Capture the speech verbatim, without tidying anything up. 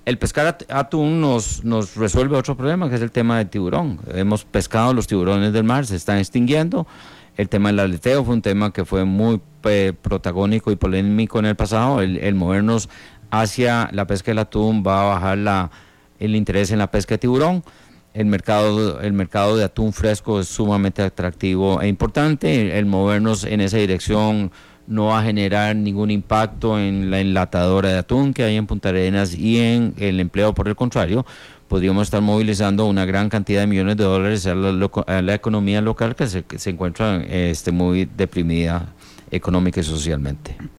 el pescar at- atún nos, nos resuelve otro problema, que es el tema del tiburón. Hemos pescado los tiburones del mar, se están extinguiendo. El tema del aleteo fue un tema que fue muy eh, protagónico y polémico en el pasado. El, el movernos hacia la pesca del atún va a bajar la, el interés en la pesca de tiburón. El mercado, el mercado de atún fresco es sumamente atractivo e importante. El, el movernos en esa dirección no va a generar ningún impacto en la enlatadora de atún que hay en Punta Arenas y en el empleo. Por el contrario, podríamos estar movilizando una gran cantidad de millones de dólares a la, loco, a la economía local que se, que se encuentra este, muy deprimida económica y socialmente.